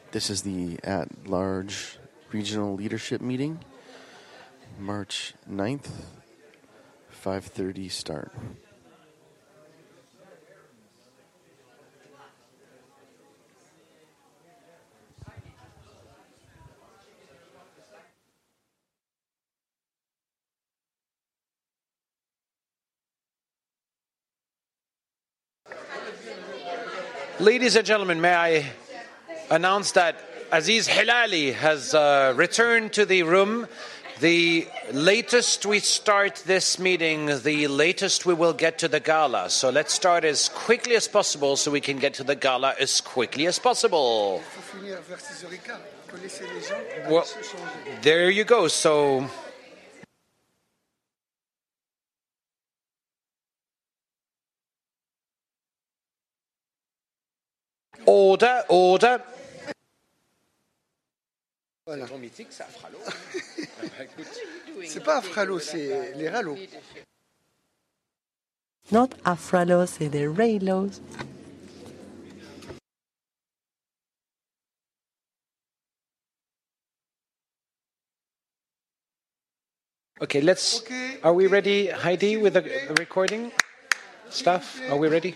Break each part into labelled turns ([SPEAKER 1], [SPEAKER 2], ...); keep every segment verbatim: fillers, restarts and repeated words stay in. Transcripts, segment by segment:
[SPEAKER 1] This is the at-large regional leadership meeting, March ninth, five thirty start.
[SPEAKER 2] Ladies and gentlemen, may I announce that Aziz Hilali has uh, returned to the room. The latest we start this meeting, the latest we will get to the gala. So let's start as quickly as possible so we can get to the gala as quickly as possible. Well, there you go. So... Order, order.
[SPEAKER 3] Voilà. C'est pas Afralo, c'est les Rallo.
[SPEAKER 4] Not Afralo, c'est the Raylos.
[SPEAKER 2] Okay, let's. Okay. Are we ready, Heidi, with the recording? Staff, are we ready?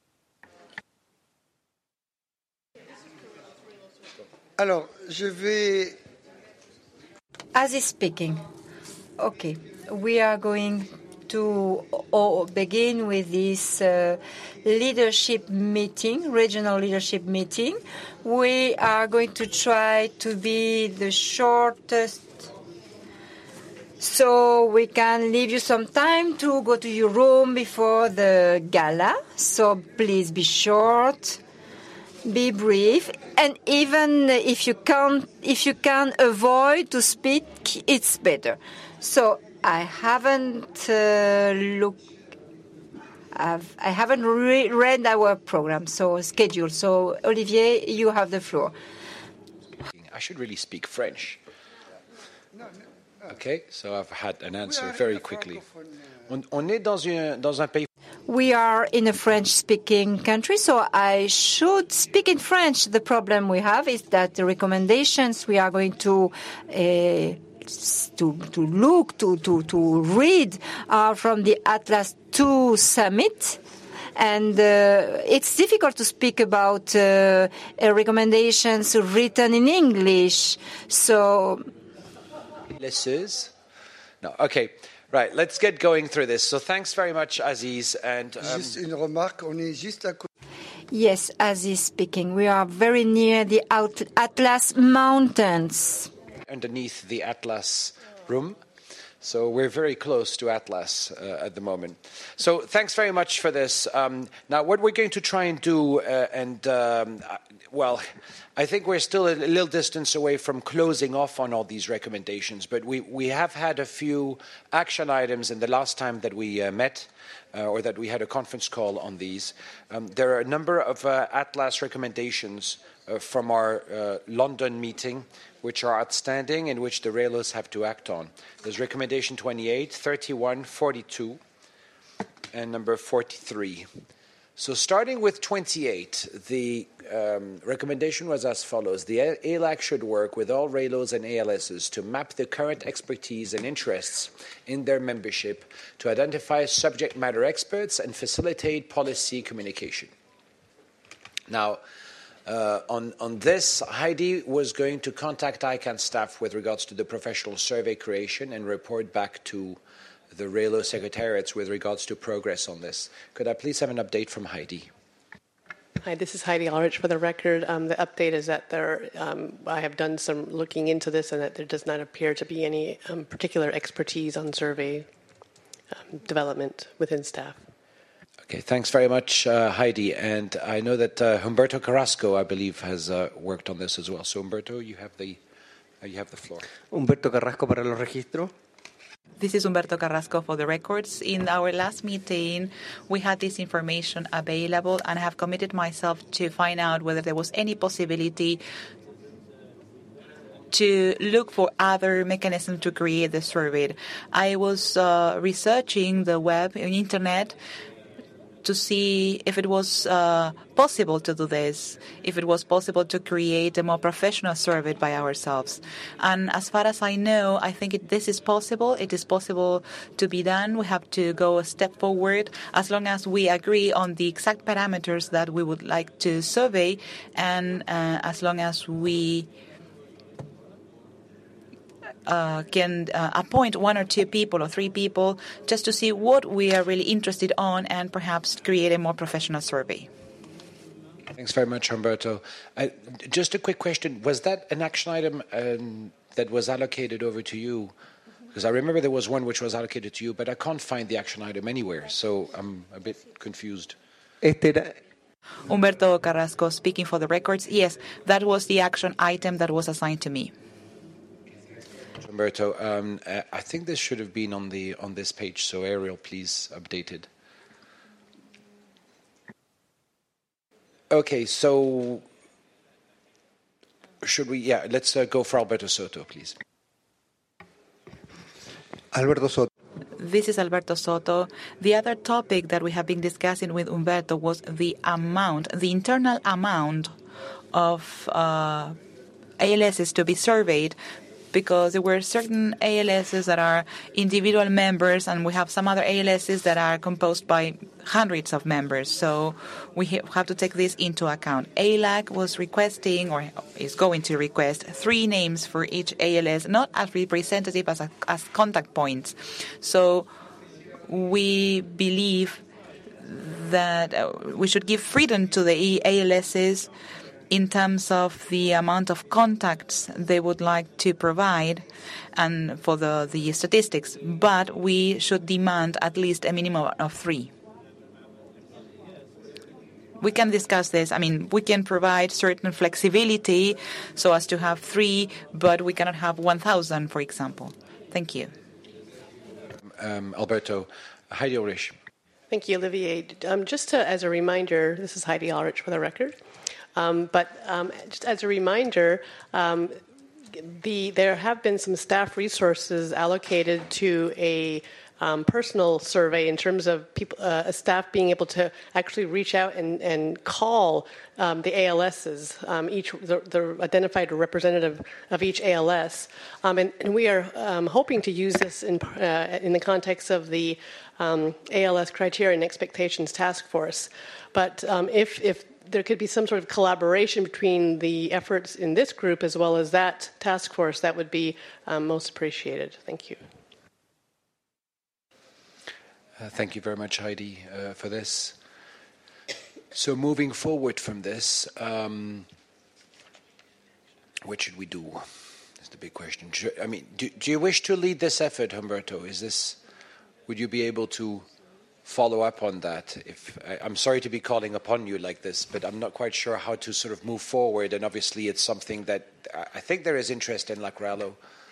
[SPEAKER 3] Alors, je vais...
[SPEAKER 5] Aziz speaking. Okay, we are going to uh, begin with this uh, leadership meeting, regional leadership meeting. We are going to try to be the shortest, so we can leave you some time to go to your room before the gala. So please be short. Be brief, and even if you can't, if you can avoid to speak, it's better. So I haven't uh, looked, I've, I haven't re- read our program, so schedule. So Olivier, you have the floor.
[SPEAKER 2] I should really speak French. Okay, so I've had an answer very quickly. On, on est dans un, dans un pays.
[SPEAKER 5] We are in a French-speaking country, so I should speak in French. The problem we have is that the recommendations we are going to uh, to to look to to to read are from the Atlas two summit. And uh, it's difficult to speak about uh, uh, recommendations written in English. So,
[SPEAKER 2] no, okay. Right, let's get going through this. So thanks very much, Aziz. And um,
[SPEAKER 3] juste une remarque, on est juste à côté.
[SPEAKER 5] Yes, Aziz speaking. We are very near the Atlas Mountains.
[SPEAKER 2] Underneath the Atlas room. So we're very close to Atlas uh, at the moment. So thanks very much for this. Um, now, what we're going to try and do, uh, and um, well, I think we're still a little distance away from closing off on all these recommendations, but we, we have had a few action items in the last time that we uh, met, uh, or that we had a conference call on these. Um, there are a number of uh, Atlas recommendations uh, from our uh, London meeting, which are outstanding and which the R A L Os have to act on. There's recommendation twenty-eight, thirty-one, forty-two, and number forty-three. So starting with twenty-eight, the um, recommendation was as follows. The A L A C should work with all R A L Os and A L Ss to map the current expertise and interests in their membership to identify subject matter experts and facilitate policy communication. Now, Uh, on, on this, Heidi was going to contact I CANN staff with regards to the professional survey creation and report back to the R A L O secretariats with regards to progress on this. Could I please have an update from Heidi?
[SPEAKER 6] Hi, this is Heidi Ulrich for the record. Um, the update is that there, um, I have done some looking into this and that there does not appear to be any um, particular expertise on survey um, development within staff.
[SPEAKER 2] Okay, thanks very much, uh, Heidi. And I know that uh, Humberto Carrasco, I believe, has uh, worked on this as well. So, Humberto, you have the uh, you have the floor.
[SPEAKER 7] Humberto Carrasco para los registros.
[SPEAKER 8] This is Humberto Carrasco for the records. In our last meeting, we had this information available, and I have committed myself to find out whether there was any possibility to look for other mechanisms to create the survey. I was uh, researching the web and internet to see if it was uh, possible to do this, if it was possible to create a more professional survey by ourselves. And as far as I know, I think it, this is possible. It is possible to be done. We have to go a step forward as long as we agree on the exact parameters that we would like to survey, and uh, as long as we Uh, can uh, appoint one or two people or three people just to see what we are really interested on and perhaps create a more professional survey.
[SPEAKER 2] Thanks very much, Humberto. Uh, just a quick question. Was that an action item um, that was allocated over to you? Because I remember there was one which was allocated to you, but I can't find the action item anywhere, so I'm a bit confused.
[SPEAKER 8] Humberto Carrasco speaking for the records. Yes, that was the action item that was assigned to me.
[SPEAKER 2] Humberto, um, uh, I think this should have been on the on this page. So Ariel, please update it. Okay, so should we? Yeah, let's uh, go for Alberto Soto, please.
[SPEAKER 7] Alberto Soto.
[SPEAKER 8] This is Alberto Soto. The other topic that we have been discussing with Humberto was the amount, the internal amount of uh, A L Ss to be surveyed, because there were certain A L Ss that are individual members, and we have some other A L Ss that are composed by hundreds of members. So we have to take this into account. A L A C was requesting, or is going to request, three names for each A L S, not as representative as, a, as contact points. So we believe that uh, we should give freedom to the A L Ss in terms of the amount of contacts they would like to provide and for the, the statistics, but we should demand at least a minimum of three. We can discuss this. I mean, we can provide certain flexibility so as to have three, but we cannot have one thousand, for example. Thank you.
[SPEAKER 2] Um, Alberto, Heidi Ulrich.
[SPEAKER 6] Thank you, Olivier. Um, just to, as a reminder, this is Heidi Ulrich for the record. Um, but um, just as a reminder, um, the, there have been some staff resources allocated to a um, personal survey in terms of people, uh, staff being able to actually reach out and, and call um, the A L Ss, um, each the, the identified representative of each A L S, um, and, and we are um, hoping to use this in uh, in the context of the um, A L S Criteria and Expectations Task Force. But um, if if there could be some sort of collaboration between the efforts in this group as well as that task force, that would be um, most appreciated. Thank you.
[SPEAKER 2] Uh, thank you very much, Heidi, uh, for this. So moving forward from this, um, what should we do? That's the big question. I mean, do, do you wish to lead this effort, Humberto? Is this? Would you be able to follow up on that? If I, I'm sorry to be calling upon you like this, but I'm not quite sure how to sort of move forward. And obviously, it's something that I think there is interest in, Lacrallo.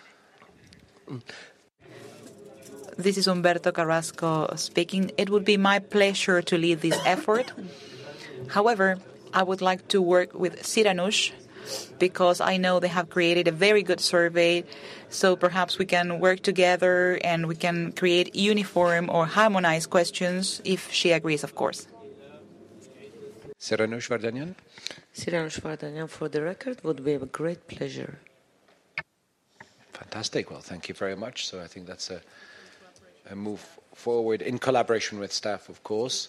[SPEAKER 8] This is Humberto Carrasco speaking. It would be my pleasure to lead this effort. However, I would like to work with Siranush because I know they have created a very good survey. So perhaps we can work together and we can create uniform or harmonized questions if she agrees, of course.
[SPEAKER 2] Siranush Vardanyan?
[SPEAKER 4] Siranush Vardanyan, for the record, would be a great pleasure.
[SPEAKER 2] Fantastic. Well, thank you very much. So I think that's a, a move forward in collaboration with staff, of course.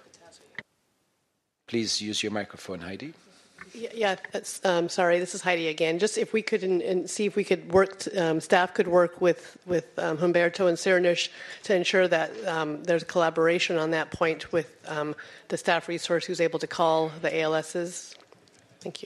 [SPEAKER 2] Please use your microphone, Heidi.
[SPEAKER 6] Yeah, that's, um, sorry, this is Heidi again. Just if we could in, in see if we could work, t- um, staff could work with, with um, Humberto and Siranush to ensure that um, there's collaboration on that point with um, the staff resource who's able to call the A L Ss. Thank you.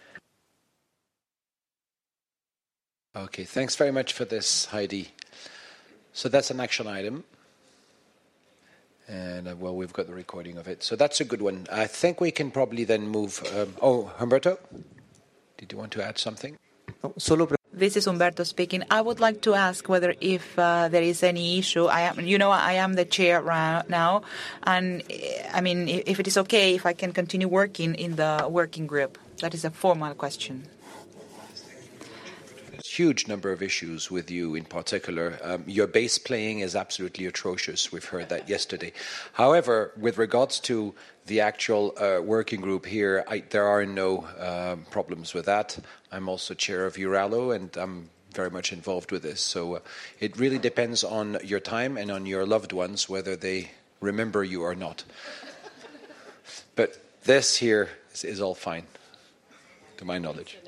[SPEAKER 2] Okay, thanks very much for this, Heidi. So that's an action item. And, uh, well, we've got the recording of it. So that's a good one. I think we can probably then move... Um, oh, Humberto? Did you want to add something?
[SPEAKER 8] This is Humberto speaking. I would like to ask whether if uh, there is any issue. I am, you know, I am the chair right now. And, I mean, if it is okay, if I can continue working in the working group. That is a formal question.
[SPEAKER 2] huge number of issues with you in particular. Um, your bass playing is absolutely atrocious. We've heard that yesterday. However, with regards to the actual uh, working group here, I, there are no um, problems with that. I'm also chair of EURALO, and I'm very much involved with this. So uh, it really depends on your time and on your loved ones whether they remember you or not. But this here is, is all fine, to my knowledge.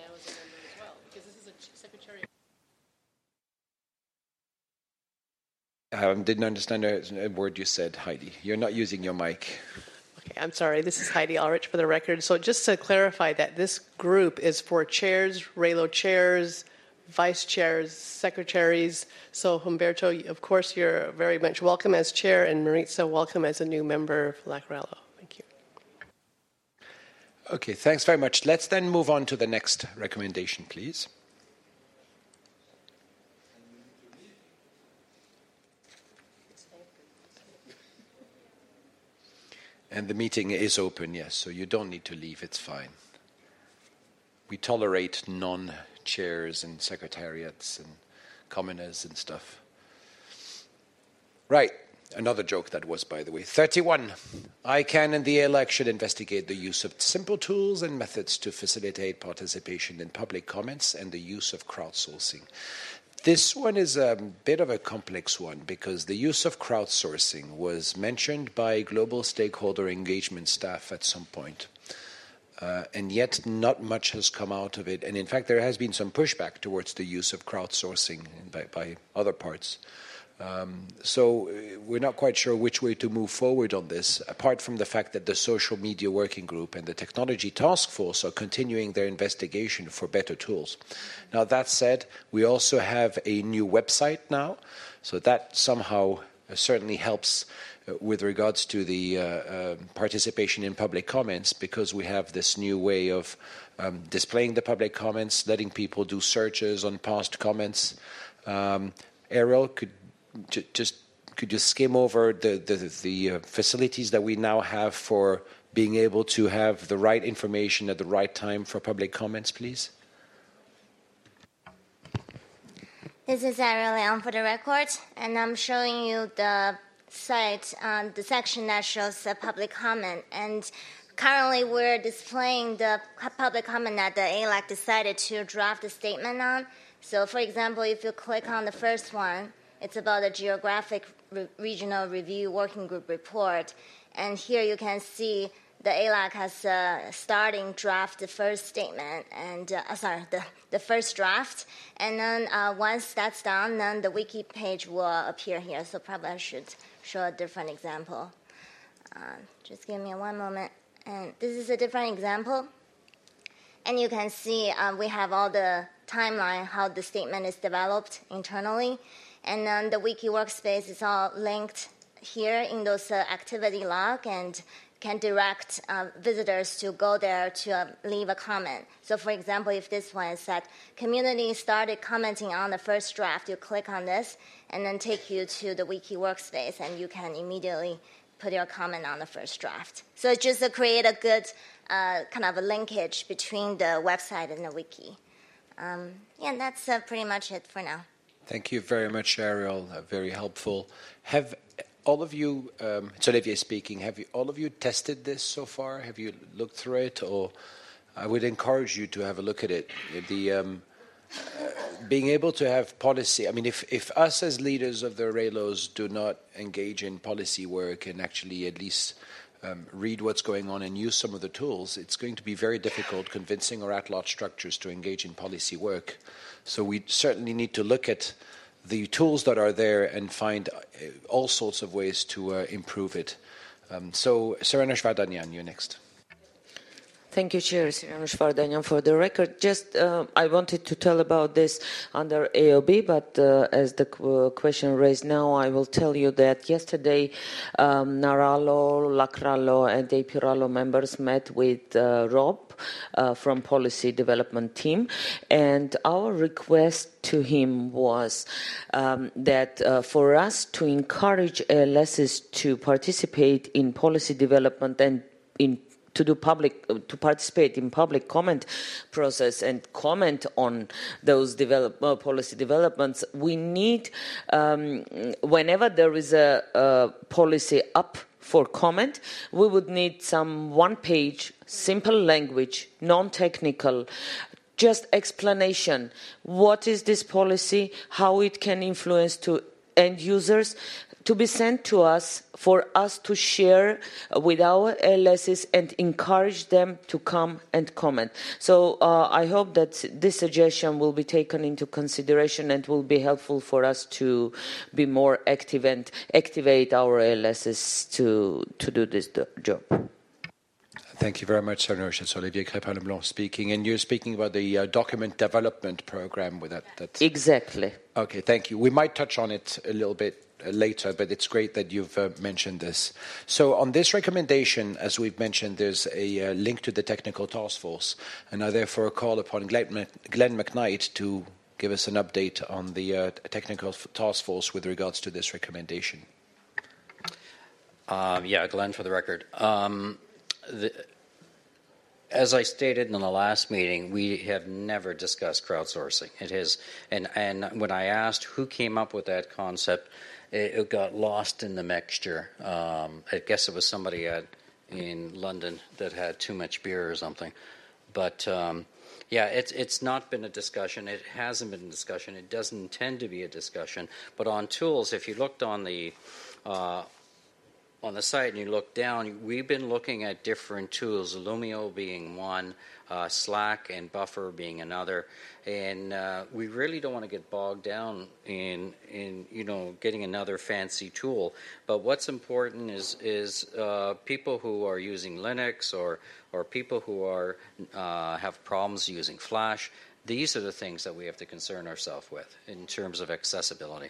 [SPEAKER 2] I um, didn't understand a, a word you said, Heidi. You're not using your mic.
[SPEAKER 6] Okay, I'm sorry. This is Heidi Ulrich for the record. So just to clarify that this group is for chairs, RAILO chairs, vice chairs, secretaries. So Humberto, of course, you're very much welcome as chair, and Maritza, welcome as a new member of LACRALO. Thank you.
[SPEAKER 2] Okay, thanks very much. Let's then move on to the next recommendation, please. And the meeting is open, yes, so you don't need to leave, it's fine. We tolerate non-chairs and secretariats and commoners and stuff. Right, another joke that was, by the way. thirty-one. I CAN and the A L A C should investigate the use of simple tools and methods to facilitate participation in public comments and the use of crowdsourcing. This one is a bit of a complex one because the use of crowdsourcing was mentioned by global stakeholder engagement staff at some point. Uh, and yet not much has come out of it. And in fact, there has been some pushback towards the use of crowdsourcing by, by other parts. Um, so we're not quite sure which way to move forward on this, apart from the fact that the Social Media Working Group and the Technology Task Force are continuing their investigation for better tools. Now, that said, we also have a new website now, so that somehow uh, certainly helps uh, with regards to the uh, uh, participation in public comments, because we have this new way of um, displaying the public comments, letting people do searches on past comments. Um, Ariel, could Just could you skim over the the, the uh, facilities that we now have for being able to have the right information at the right time for public comments, please?
[SPEAKER 9] This is Ariel Liang for the record, and I'm showing you the site, um, the section that shows the public comment. And currently, we're displaying the public comment that the A L A C decided to draft a statement on. So, for example, if you click on the first one, it's about the Geographic Re- Regional Review Working Group report. And here you can see the A L A C has uh, starting draft the first statement, and uh, sorry, the, the first draft. And then uh, once that's done, then the wiki page will appear here. So probably I should show a different example. Uh, just give me one moment. And this is a different example. And you can see uh, we have all the timeline, how the statement is developed internally. And then the wiki workspace is all linked here in those uh, activity log and can direct uh, visitors to go there to uh, leave a comment. So for example, if this one said, community started commenting on the first draft, you click on this and then take you to the wiki workspace and you can immediately put your comment on the first draft. So it's just to create a good uh, kind of a linkage between the website and the wiki. Um, yeah, that's uh, pretty much it for now.
[SPEAKER 2] Thank you very much, Ariel. Uh, very helpful. Have all of you, um, it's Olivier speaking, have you, all of you tested this so far? Have you looked through it? Or I would encourage you to have a look at it. The um, uh, being able to have policy, I mean, if, if us as leaders of the RAILOs do not engage in policy work and actually at least um, read what's going on and use some of the tools, it's going to be very difficult convincing our at-large structures to engage in policy work. So we certainly need to look at the tools that are there and find all sorts of ways to uh, improve it. Um, so, Siranush Vardanyan, you're next.
[SPEAKER 4] Thank you, Chair Siranush Vardanyan. For the record, just uh, I wanted to tell about this under A O B, but uh, as the qu- question raised now, I will tell you that yesterday um, NARALO, LACRALO, and EPIRALO members met with uh, Rob uh, from Policy Development Team, and our request to him was um, that uh, for us to encourage A L Ss to participate in policy development and in to do public, to participate in public comment process and comment on those develop, uh, policy developments, we need, um, whenever there is a, a policy up for comment, we would need some one-page, simple language, non-technical, just explanation. What is this policy? How it can influence to end users? To be sent to us for us to share with our L Ss and encourage them to come and comment. So uh, I hope that this suggestion will be taken into consideration and will be helpful for us to be more active and activate our L Ss to, to do this job.
[SPEAKER 2] Thank you very much, Sarnosh. It's Olivier Crépin-Leblanc speaking. And you're speaking about the uh, document development program with that. That's...
[SPEAKER 4] Exactly.
[SPEAKER 2] Okay, thank you. We might touch on it a little bit later, but it's great that you've uh, mentioned this. So on this recommendation, as we've mentioned, there's a uh, link to the technical task force, and I therefore call upon Glenn, Glenn McKnight to give us an update on the uh, technical task force with regards to this recommendation.
[SPEAKER 10] Uh, yeah, Glenn for the record. Um, the, as I stated in the last meeting, we have never discussed crowdsourcing. It has, and, and when I asked who came up with that concept, it, it got lost in the mixture. Um, I guess it was somebody at, in London that had too much beer or something. But um, yeah, it's it's not been a discussion. It hasn't been a discussion. It doesn't intend to be a discussion. But on tools, if you looked on the uh, on the site and you look down, we've been looking at different tools, Illumio being one, uh, Slack and Buffer being another, and uh, we really don't want to get bogged down in, in you know, getting another fancy tool. But what's important is is uh, people who are using Linux or or people who are uh, have problems using Flash. These are the things that we have to concern ourselves with in terms of accessibility.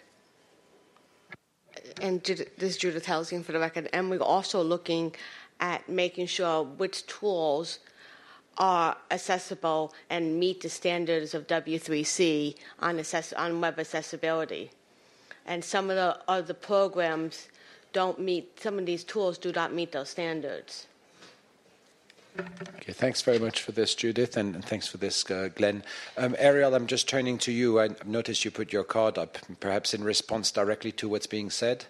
[SPEAKER 11] And Judith, this is Judith Helsing for the record, and we're also looking at making sure which tools are accessible and meet the standards of W three C on, access, on web accessibility. And some of the other programs don't meet, some of these tools do not meet those standards.
[SPEAKER 2] Okay, thanks very much for this, Judith, and, and thanks for this, uh, Glenn. Um, Ariel, I'm just turning to you. I noticed you put your card up, perhaps in response directly to what's being said.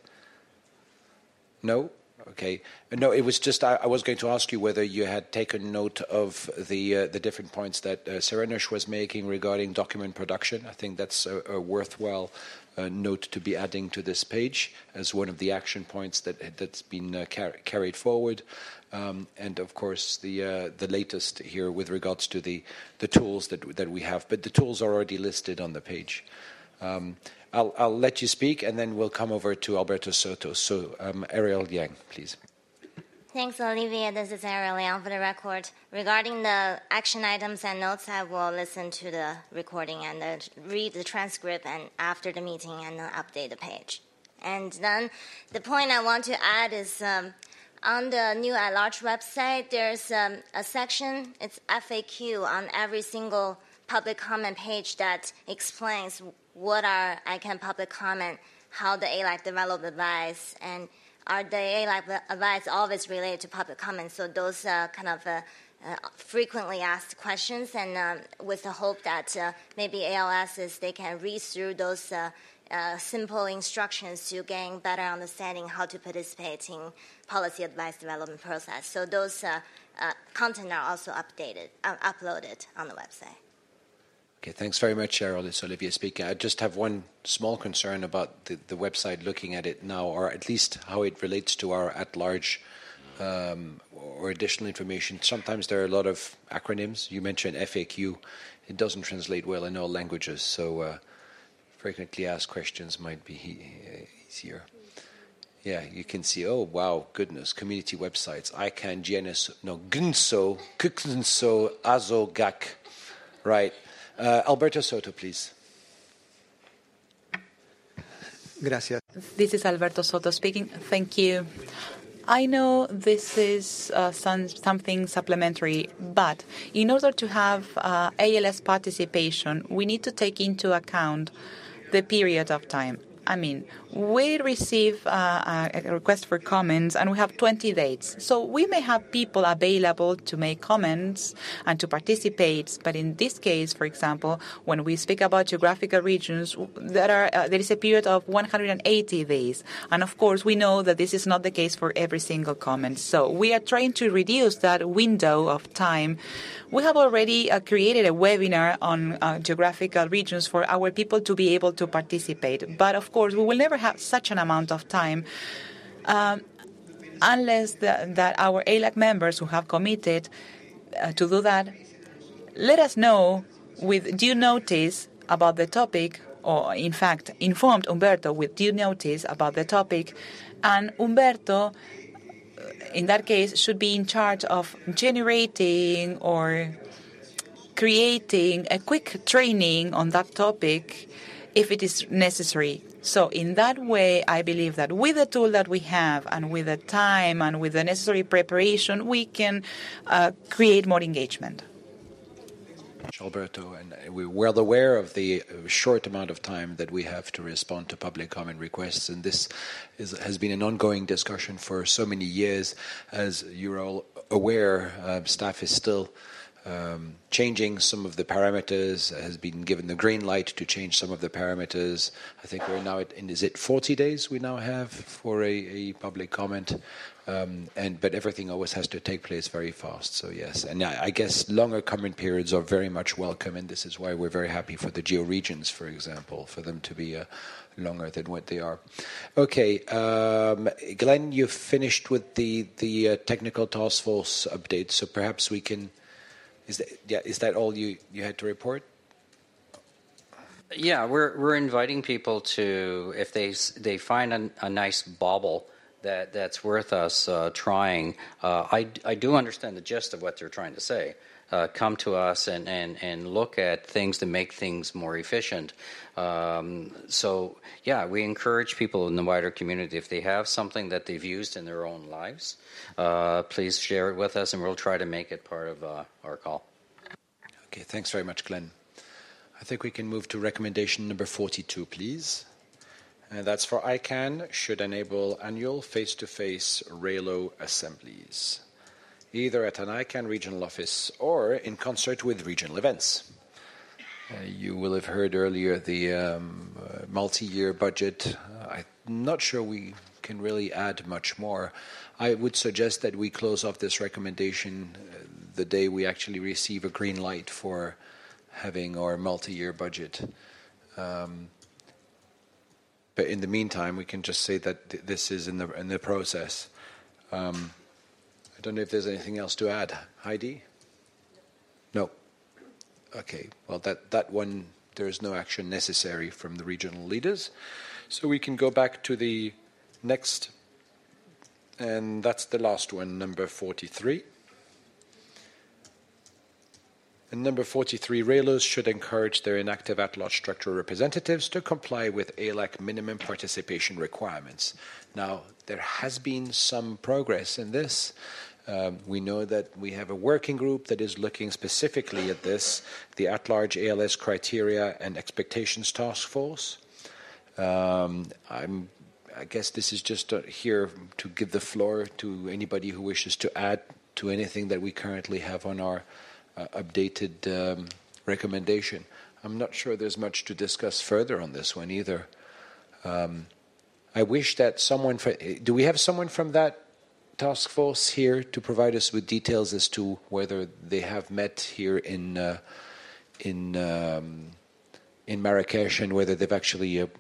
[SPEAKER 2] No? Okay. No, it was just I, I was going to ask you whether you had taken note of the uh, the different points that uh, Saranosh was making regarding document production. I think that's a, a worthwhile uh, note to be adding to this page as one of the action points that that's been uh, car- carried forward. Um, and of course, the uh, the latest here with regards to the, the tools that that we have, but the tools are already listed on the page. Um, I'll I'll let you speak, and then we'll come over to Alberto Soto. So, um, Ariel Yang, please.
[SPEAKER 9] Thanks, Olivia. This is Ariel Yang for the record. Regarding the action items and notes, I will listen to the recording and uh, read the transcript, and after the meeting, and uh, update the page. And then the point I want to add is. Um, On the new at-large website, there's um, a section, it's F A Q, on every single public comment page that explains what are I C A N public comment, how the A L A C developed advice, and are the A L A C advice always related to public comment. So those uh, kind of uh, uh, frequently asked questions, and um, with the hope that uh, maybe A L Ss, they can read through those uh, Uh, simple instructions to gain better understanding how to participate in policy advice development process. So those uh, uh, content are also updated, uh, uploaded on the website.
[SPEAKER 2] Okay, thanks very much, Cheryl. It's Olivia speaking. I just have one small concern about the, the website looking at it now, or at least how it relates to our at-large um, or additional information. Sometimes there are a lot of acronyms. You mentioned F A Q. It doesn't translate well in all languages, so uh, frequently asked questions might be he- easier. Yeah, you can see, oh, wow, goodness, community websites. I C A N, G N S, no, Gunso, Kuknso, Azo, G A C. Right. Uh, Alberto Soto, please.
[SPEAKER 7] Gracias.
[SPEAKER 8] This is Alberto Soto speaking. Thank you. I know this is uh, some, something supplementary, but in order to have uh, A L S participation, we need to take into account the period of time. I mean, we receive uh, a request for comments, and we have twenty dates. So we may have people available to make comments and to participate. But in this case, for example, when we speak about geographical regions, there are uh, there is a period of one hundred eighty days. And of course, we know that this is not the case for every single comment. So we are trying to reduce that window of time. We have already uh, created a webinar on uh, geographical regions for our people to be able to participate. But of course, we will never have such an amount of time um, unless the, that our A L A C members who have committed uh, to do that let us know with due notice about the topic, or in fact informed Humberto with due notice about the topic, and Humberto in that case should be in charge of generating or creating a quick training on that topic if it is necessary. So in that way, I believe that with the tool that we have and with the time and with the necessary preparation, we can uh, create more engagement.
[SPEAKER 2] Alberto, and we're well aware of the short amount of time that we have to respond to public comment requests, and this is, has been an ongoing discussion for so many years. As you're all aware, uh, staff is still um, changing some of the parameters, has been given the green light to change some of the parameters. I think we're now at, is it forty days we now have for a, a public comment? Um, and but everything always has to take place very fast. So yes, and I, I guess longer comment periods are very much welcome, and this is why we're very happy for the georegions, for example, for them to be uh, longer than what they are. Okay, um, Glenn, you've finished with the the uh, technical task force update, so perhaps we can. Is that yeah? Is that all you, you had to report?
[SPEAKER 10] Yeah, we're we're inviting people to, if they they find a, a nice bauble that that's worth us uh, trying. Uh, I, I do understand the gist of what they're trying to say. Uh, come to us and, and, and look at things to make things more efficient. Um, so, yeah, we encourage people in the wider community, if they have something that they've used in their own lives, uh, please share it with us, and we'll try to make it part of uh, our call.
[SPEAKER 2] Okay, thanks very much, Glenn. I think we can move to recommendation number forty-two, please. And that's for I CANN, should enable annual face-to-face RAILO assemblies, either at an I CANN regional office or in concert with regional events. Uh, you will have heard earlier the um, uh, multi-year budget. Uh, I'm not sure we can really add much more. I would suggest that we close off this recommendation uh, the day we actually receive a green light for having our multi-year budget. Um, But in the meantime, we can just say that th- this is in the in the process. Um, I don't know if there's anything else to add. Heidi? No. Okay. Well, that, that one, there is no action necessary from the regional leaders. So we can go back to the next, and that's the last one, number forty-three. And number forty-three, RAILOs should encourage their inactive at-large structural representatives to comply with A L A C minimum participation requirements. Now, there has been some progress in this. Um, we know that we have a working group that is looking specifically at this, the at-large A L S criteria and expectations task force. Um, I'm, I guess this is just uh, here to give the floor to anybody who wishes to add to anything that we currently have on our Uh, updated um, recommendation. I'm not sure there's much to discuss further on this one either. Um, I wish that someone, for, do we have someone from that task force here to provide us with details as to whether they have met here in uh, in um, in Marrakesh and whether they've actually uh,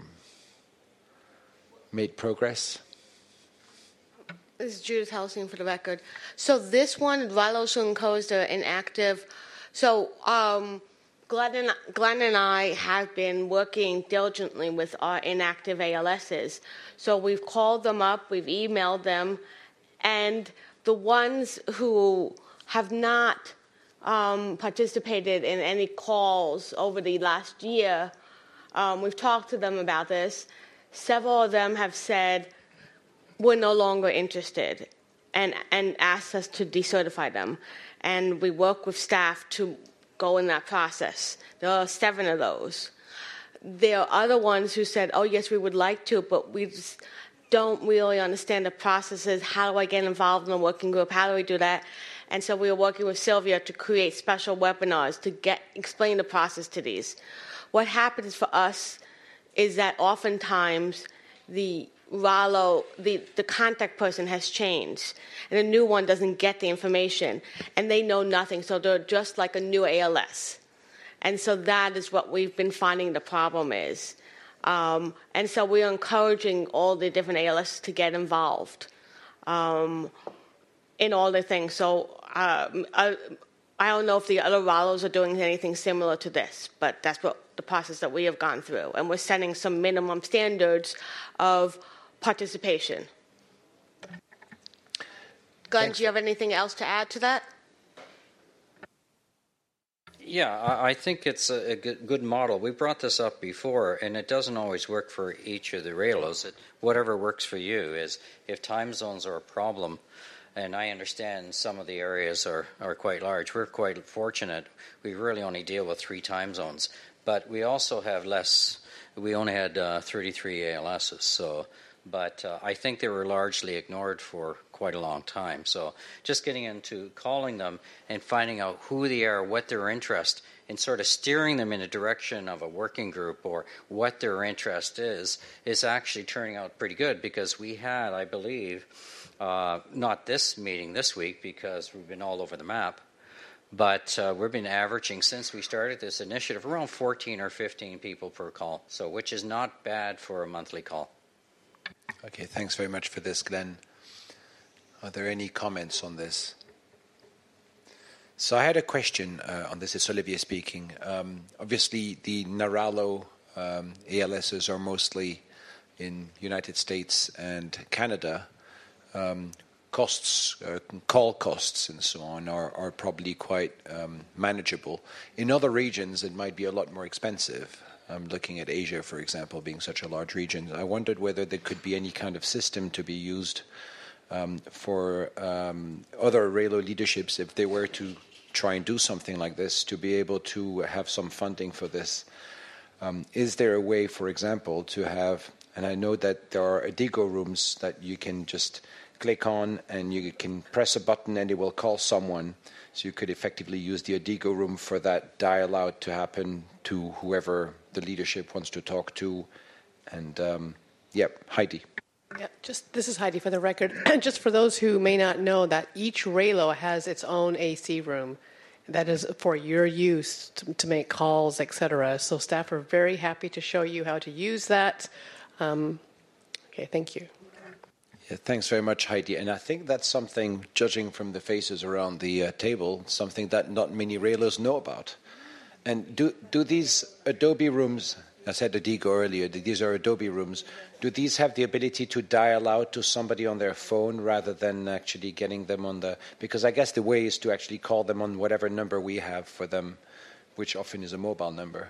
[SPEAKER 2] made progress?
[SPEAKER 11] This is Judith Helsing for the record. So this one, RAILO should encourage the inactive. So um, Glenn, and, Glenn and I have been working diligently with our inactive A L Ss. So we've called them up, we've emailed them, and the ones who have not um, participated in any calls over the last year, um, we've talked to them about this. Several of them have said, we're no longer interested, and, and asked us to decertify them. And we work with staff to go in that process. There are seven of those. there are other ones who said, oh, yes, we would like to, but we just don't really understand the processes. How do I get involved in a working group? How do we do that? And so we were working with Sylvia to create special webinars to get explain the process to these. What happens for us is that oftentimes the R A L O, the, the contact person has changed, and the new one doesn't get the information, and they know nothing, so they're just like a new A L S. And so that is what we've been finding the problem is. Um, and so we're encouraging all the different A L S to get involved um, in all the things. So um, I, I don't know if the other R A L Os are doing anything similar to this, but that's what the process that we have gone through. And we're setting some minimum standards of participation. Glenn, do you have anything else to add to that?
[SPEAKER 10] Yeah, I think it's a good model. We brought this up before, and it doesn't always work for each of the R A L Os. It, whatever works for you is if time zones are a problem, and I understand some of the areas are, are quite large. We're quite fortunate. We really only deal with three time zones. But we also have less. We only had uh, thirty-three A L Ss. So, but uh, I think they were largely ignored for quite a long time. So just getting into calling them and finding out who they are, what their interest, and sort of steering them in a direction of a working group or what their interest is, is actually turning out pretty good because we had, I believe, uh, not this meeting this week because we've been all over the map, but uh, we've been averaging since we started this initiative around fourteen or fifteen people per call, so which is not bad for a monthly call.
[SPEAKER 2] Okay, thanks very much for this, Glenn. Are there any comments on this? So I had a question uh, on this. It's Olivier speaking. Um, obviously, the N A R A L O um, A L Ss are mostly in United States and Canada. Um, costs, uh, call costs and so on are, are probably quite um, manageable. In other regions, it might be a lot more expensive. I'm looking at Asia, for example, being such a large region. I wondered whether there could be any kind of system to be used um, for um, other R A L O leaderships if they were to try and do something like this, to be able to have some funding for this. Um, is there a way, for example, to have, and I know that there are Adigo rooms that you can just click on and you can press a button and it will call someone. So you could effectively use the Adigo room for that dial out to happen to whoever the leadership wants to talk to. And, um, yeah, Heidi.
[SPEAKER 6] Yeah, just this is Heidi for the record. Just for those who may not know that each R A L O has its own A C room that is for your use to, to make calls, et cetera. So staff are very happy to show you how to use that. Um, okay, thank you.
[SPEAKER 2] Yeah, thanks very much, Heidi. And I think that's something, judging from the faces around the uh, table, something that not many R A L Os know about. And do do these Adobe rooms, I said Adigo earlier, these are Adobe rooms, do these have the ability to dial out to somebody on their phone rather than actually getting them on the, because I guess the way is to actually call them on whatever number we have for them, which often is a mobile number.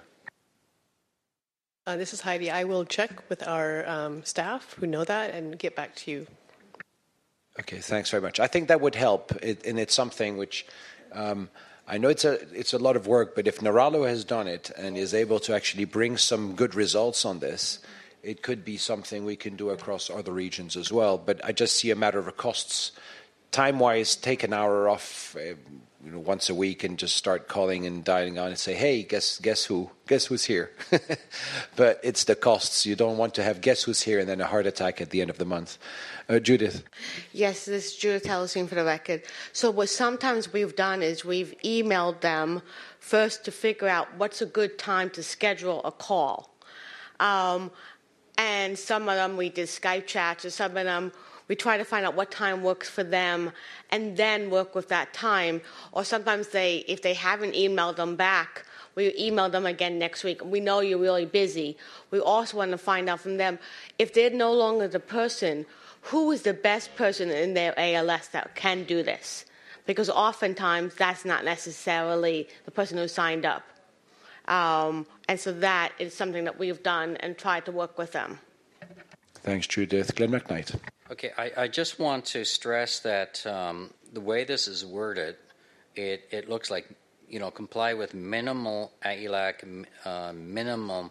[SPEAKER 6] Uh, this is Heidi. I will check with our um, staff who know that and get back to you.
[SPEAKER 2] Okay, thanks very much. I think that would help, it, and it's something which um, I know it's a it's a lot of work, but if N A R A L O has done it and is able to actually bring some good results on this, it could be something we can do across other regions as well. But I just see a matter of costs. Time-wise, take an hour off uh, you know, once a week and just start calling and dialing on and say, hey, guess guess who? Guess who's here? But it's the costs. You don't want to have guess who's here and then a heart attack at the end of the month. Uh, Judith.
[SPEAKER 11] Yes, this is Judith Ellison for the record. So what sometimes we've done is we've emailed them first to figure out what's a good time to schedule a call. Um, and some of them we did Skype chats, or some of them we try to find out what time works for them and then work with that time. Or sometimes they, if they haven't emailed them back, we email them again next week. We know you're really busy. We also want to find out from them, if they're no longer the person, who is the best person in their A L S that can do this? Because oftentimes that's not necessarily the person who signed up. Um, and so that is something that we've done and tried to work with them.
[SPEAKER 2] Thanks, Judith. Glenn McKnight.
[SPEAKER 10] Okay, I, I just want to stress that um, the way this is worded, it, it looks like, you know, comply with minimal A L A C, uh, minimum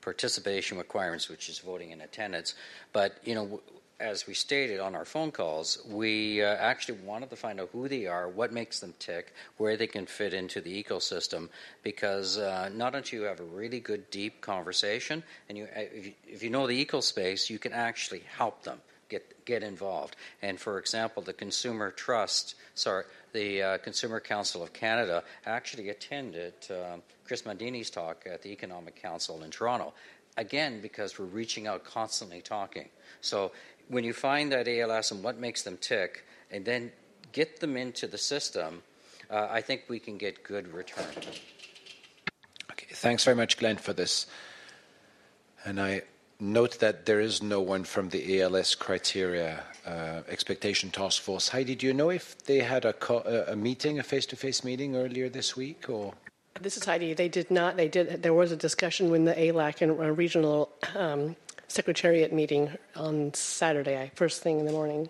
[SPEAKER 10] participation requirements, which is voting in attendance. But, you know, as we stated on our phone calls, we uh, actually wanted to find out who they are, what makes them tick, where they can fit into the ecosystem, because uh, not until you have a really good, deep conversation, and you, if, you, if you know the eco-space, you can actually help them get get involved. And for example, the Consumer Trust, sorry, the uh, Consumer Council of Canada actually attended uh, Chris Mandini's talk at the Economic Council in Toronto. Again, because we're reaching out, constantly talking. So when you find that A L S and what makes them tick, and then get them into the system, uh, I think we can get good return.
[SPEAKER 2] Okay, thanks very much, Glenn, for this. And I note that there is no one from the A L S criteria uh, expectation task force. Heidi, do you know if they had a, co- a meeting, a face-to-face meeting earlier this week, or?
[SPEAKER 6] This is Heidi. They did not. They did. There was a discussion with the A L A C and a regional um, secretariat meeting on Saturday, first thing in the morning.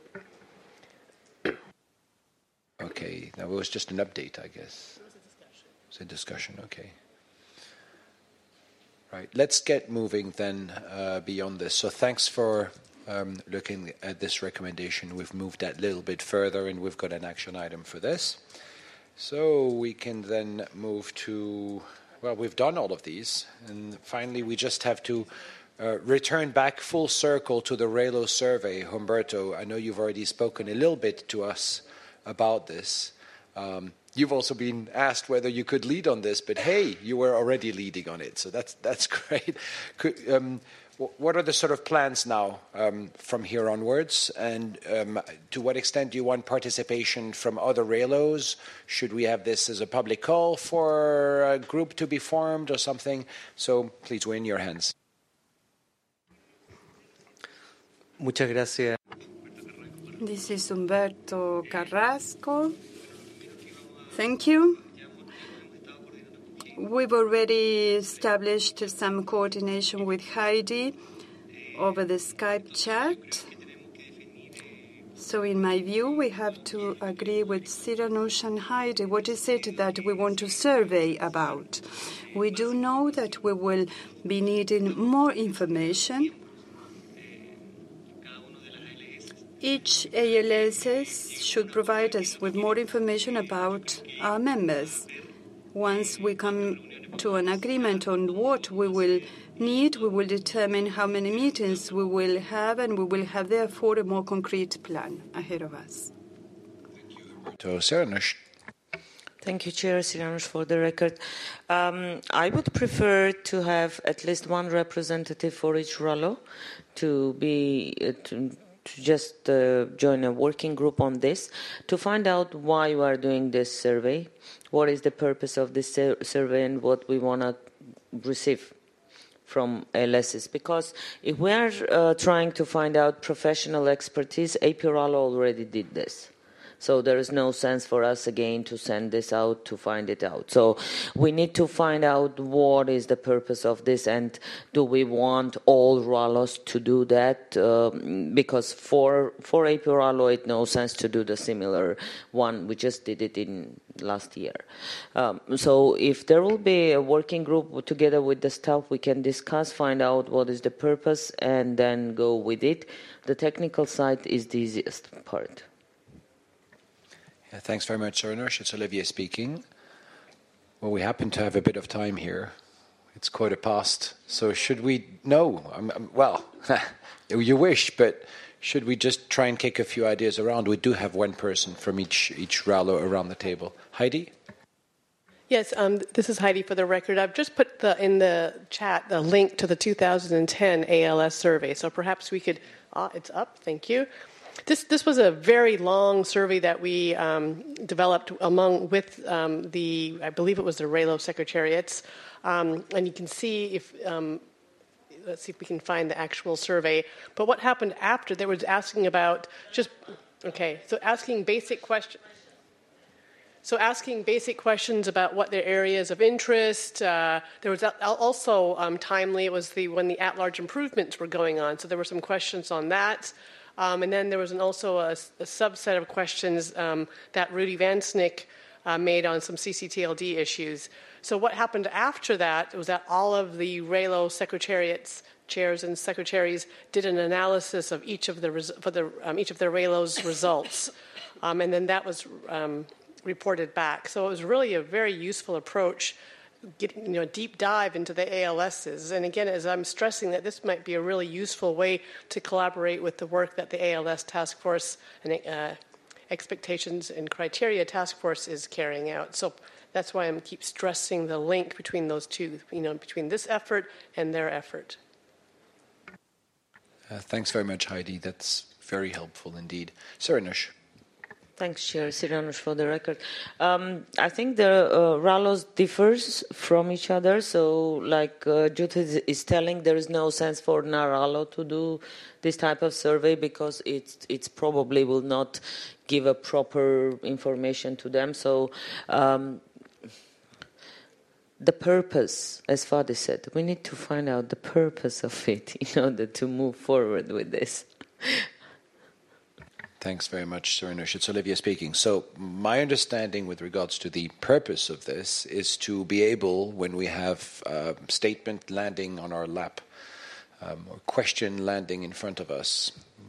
[SPEAKER 2] Okay, that was just an update, I guess. It was a discussion. It was a discussion. Okay. Right. Let's get moving then uh, beyond this. So thanks for um, looking at this recommendation. We've moved that a little bit further, and we've got an action item for this. So we can then move to, well, we've done all of these, and finally we just have to uh, return back full circle to the RAILO survey. Humberto, I know you've already spoken a little bit to us about this. Um, you've also been asked whether you could lead on this, but hey, you were already leading on it, so that's that's great. Could, um, what are the sort of plans now um, from here onwards, and um, to what extent do you want participation from other RAILOs? Should we have this as a public call for a group to be formed or something? So please, we're in your hands.
[SPEAKER 7] Muchas gracias.
[SPEAKER 12] This is Humberto Carrasco. Thank you. We've already established some coordination with Heidi over the Skype chat. So in my view, we have to agree with Siranush and Heidi. What is it that we want to survey about? We do know that we will be needing more information. Each A L S should provide us with more information about our members. Once we come to an agreement on what we will need, we will determine how many meetings we will have, and we will have, therefore, a more concrete plan ahead of us.
[SPEAKER 4] Thank you, Chair Siranush, for the record. Um, I would prefer to have at least one representative for each RAILO to be uh, to, to just uh, join a working group on this, to find out why we are doing this survey, what is the purpose of this sur- survey, and what we want to receive from A L Ss. Because if we are uh, trying to find out professional expertise, A P RAILO already did this. So there is no sense for us, again, to send this out to find it out. So we need to find out what is the purpose of this, and do we want all RAILOs to do that? Um, because for for A P RAILO, it no sense to do the similar one. We just did it in last year. Um, so if there will be a working group together with the staff, we can discuss, find out what is the purpose, and then go with it. The technical side is the easiest part.
[SPEAKER 2] Yeah, thanks very much, Siranush. It's Olivier speaking. Well, we happen to have a bit of time here. It's quarter past. So should we? No. I'm, I'm, well, you wish, but should we just try and kick a few ideas around? We do have one person from each each RAILO around the table. Heidi?
[SPEAKER 6] Yes, um, this is Heidi for the record. I've just put the, in the chat the link to the two thousand ten A L S survey. So perhaps we could, uh, it's up, thank you. This this was a very long survey that we um, developed among with um, the, I believe it was the RAILO secretariats. Um, and you can see if, um, let's see if we can find the actual survey. But what happened after, there was asking about just, okay, so asking basic questions. So asking basic questions about what their areas of interest. Uh, there was also um, timely, it was the when the at-large improvements were going on. So there were some questions on that. Um, and then there was an, also a, a subset of questions um, that Rudy Vansnick uh, made on some C C T L D issues. So what happened after that was that all of the RAILO secretariats, chairs and secretaries, did an analysis of each of the res- for the um, each of the RAILO's results, um, and then that was um, reported back. So it was really a very useful approach, getting, you know, a deep dive into the A L Ss. And again, as I'm stressing, that this might be a really useful way to collaborate with the work that the A L S Task Force and uh, Expectations and Criteria Task Force is carrying out. So that's why I keep stressing the link between those two, you know, between this effort and their effort.
[SPEAKER 2] Uh, thanks very much, Heidi. That's very helpful indeed. Saranush.
[SPEAKER 4] Thanks, Chair Siranush, for the record. Um, I think the uh, RALOS differs from each other. So, like uh, Judith is telling, there is no sense for NARALO to do this type of survey because it it's probably will not give a proper information to them. So, um, the purpose, as Fadi said, we need to find out the purpose of it in order to move forward with this.
[SPEAKER 2] Thanks very much, Saranush. It's Olivia speaking. So my understanding with regards to the purpose of this is to be able, when we have a statement landing on our lap, um, or question landing in front of us,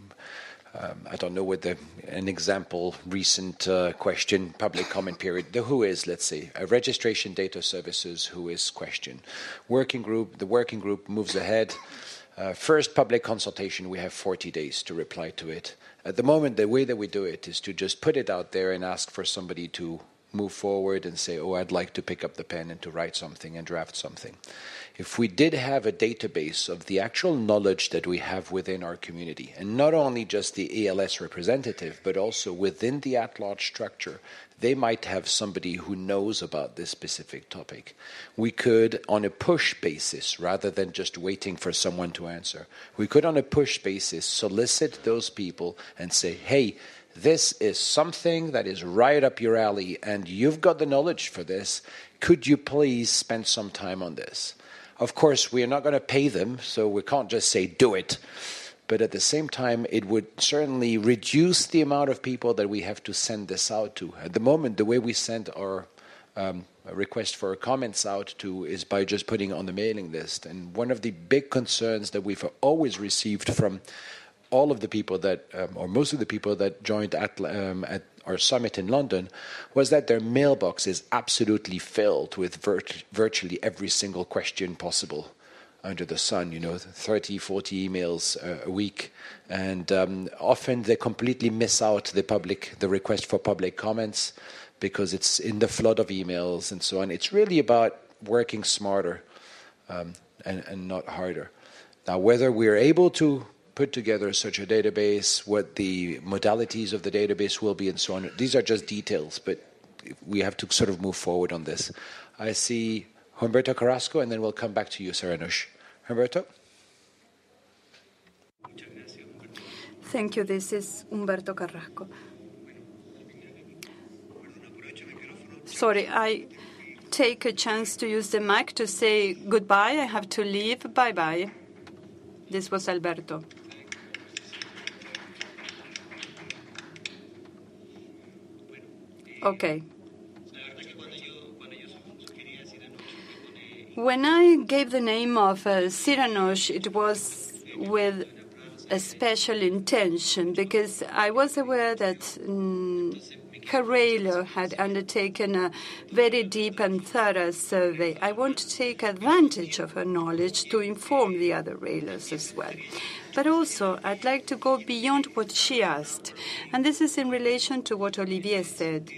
[SPEAKER 2] um, I don't know whether an example, recent uh, question, public comment period, the who is, let's say, a registration data services who is question. Working group, the working group moves ahead. Uh, first public consultation, we have forty days to reply to it. At the moment, the way that we do it is to just put it out there and ask for somebody to move forward and say, oh, I'd like to pick up the pen and to write something and draft something. If we did have a database of the actual knowledge that we have within our community, and not only just the A L S representative, but also within the at-large structure, they might have somebody who knows about this specific topic. We could, on a push basis, rather than just waiting for someone to answer, we could, on a push basis, solicit those people and say, hey, this is something that is right up your alley, and you've got the knowledge for this. Could you please spend some time on this? Of course, we are not going to pay them, so we can't just say, do it. But at the same time, it would certainly reduce the amount of people that we have to send this out to. At the moment, the way we send our um, request for comments out to is by just putting it on the mailing list. And one of the big concerns that we've always received from all of the people that, um, or most of the people that joined at, um, at our summit in London, was that their mailbox is absolutely filled with virt- virtually every single question possible under the sun, you know, thirty, forty emails uh, a week. And um, often they completely miss out the public, the request for public comments because it's in the flood of emails and so on. It's really about working smarter um, and, and not harder. Now, whether we're able to put together such a database, what the modalities of the database will be and so on, these are just details, but we have to sort of move forward on this. I see Humberto Carrasco, and then we'll come back to you, Saranush. Humberto?
[SPEAKER 12] Thank you. This is Humberto Carrasco. Sorry, I take a chance to use the mic to say goodbye. I have to leave. Bye-bye. This was Alberto. Okay. When I gave the name of uh, Siranush, it was with a special intention because I was aware that um, RAILO had undertaken a very deep and thorough survey. I want to take advantage of her knowledge to inform the other RAILOs as well. But also, I'd like to go beyond what she asked. And this is in relation to what Olivier said.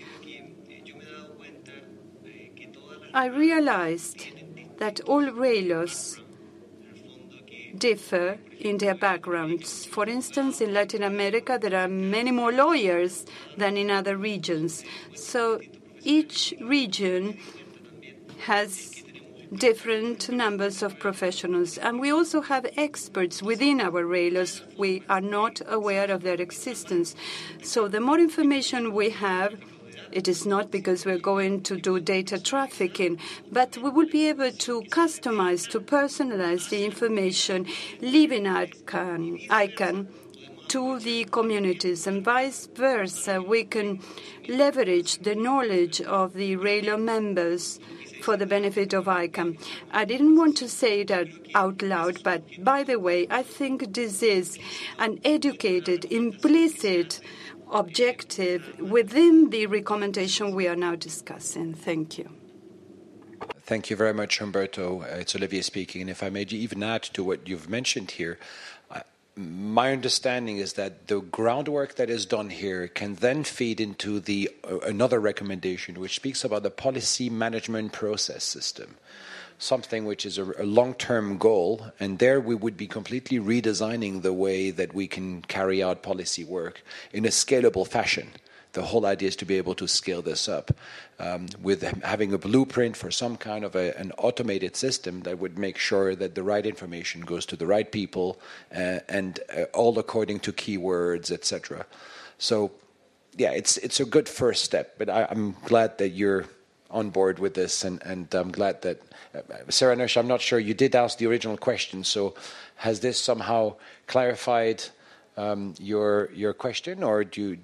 [SPEAKER 12] I realized that all RAILOs differ in their backgrounds. For instance, in Latin America, there are many more lawyers than in other regions. So each region has different numbers of professionals. And we also have experts within our RAILOs. We are not aware of their existence. So the more information we have, it is not because we're going to do data trafficking, but we will be able to customize, to personalize the information, leave an icon, icon to the communities, and vice versa. We can leverage the knowledge of the RAILO members for the benefit of ICANN. I didn't want to say that out loud, but by the way, I think this is an educated, implicit objective within the recommendation we are now discussing. Thank you.
[SPEAKER 2] Thank you very much, Humberto. Uh, it's Olivier speaking. And if I may even add to what you've mentioned here, uh, my understanding is that the groundwork that is done here can then feed into the uh, another recommendation, which speaks about the policy management process system, something which is a, a long-term goal. And there we would be completely redesigning the way that we can carry out policy work in a scalable fashion. The whole idea is to be able to scale this up um, with having a blueprint for some kind of a, an automated system that would make sure that the right information goes to the right people uh, and uh, all according to keywords, et cetera. So, yeah, it's it's a good first step. But I, I'm glad that you're on board with this, and, and I'm glad that uh, Saranush, I'm not sure you did ask the original question. So, has this somehow clarified um, your your question, or do you?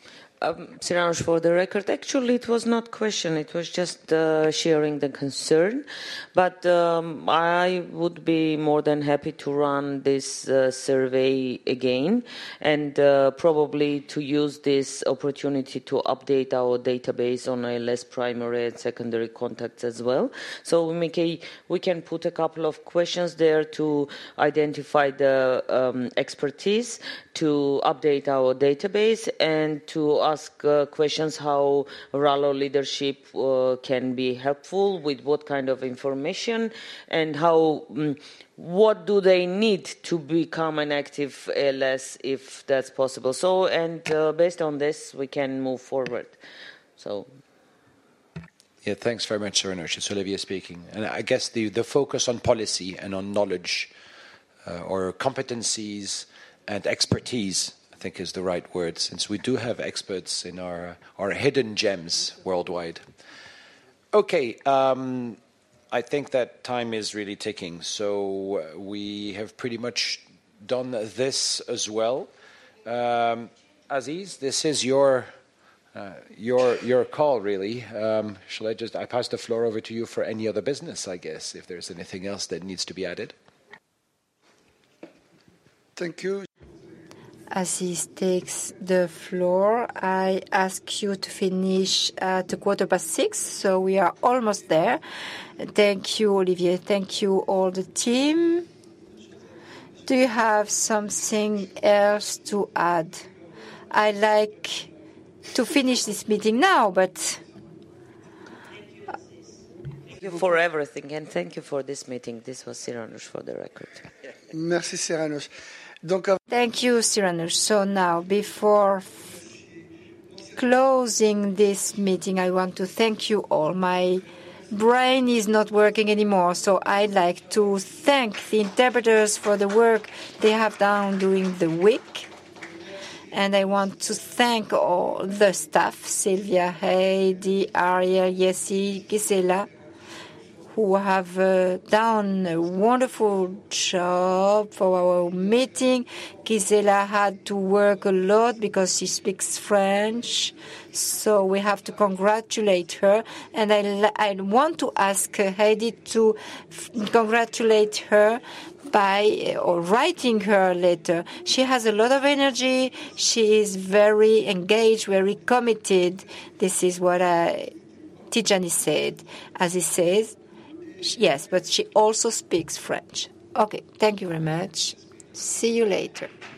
[SPEAKER 4] Um, Siranush, for the record, actually it was not question, it was just uh, sharing the concern. But um, I would be more than happy to run this uh, survey again, and uh, probably to use this opportunity to update our database on A L S primary and secondary contacts as well. So we, make a, we can put a couple of questions there to identify the um, expertise, to update our database, and to ask uh, questions how RALO leadership uh, can be helpful with what kind of information, and how um, what do they need to become an active A L S if that's possible. So, and uh, based on this, we can move forward. So.
[SPEAKER 2] Yeah, thanks very much, Saranush. It's Olivier speaking. And I guess the, the focus on policy and on knowledge uh, or competencies and expertise, I think, is the right word, since we do have experts in our our hidden gems worldwide. Okay, um, I think that time is really ticking, so we have pretty much done this as well. Um, Aziz, this is your uh, your your call, really. Um, shall I just I pass the floor over to you for any other business, I guess, if there's anything else that needs to be added.
[SPEAKER 3] Thank you.
[SPEAKER 5] Aziz takes the floor. I ask you to finish at a quarter past six, so we are almost there. Thank you, Olivier. Thank you, all the team. Do you have something else to add? I'd like to finish this meeting now, but...
[SPEAKER 4] Thank you for everything, and thank you for this meeting. This was Siranush for the record.
[SPEAKER 3] Merci, Siranush. Donc,
[SPEAKER 5] Thank you, Siranush. So now, before closing this meeting, I want to thank you all. My brain is not working anymore, so I'd like to thank the interpreters for the work they have done during the week. And I want to thank all the staff, Sylvia, Heidi, Ariel, Yessi, Gisela, who have uh, done a wonderful job for our meeting. Gisela had to work a lot because she speaks French, so we have to congratulate her. And I, I want to ask Heidi to f- congratulate her by uh, or writing her a letter. She has a lot of energy. She is very engaged, very committed. This is what I, Tijani said. As he says, yes, but she also speaks French. Okay, thank you very much. See you later.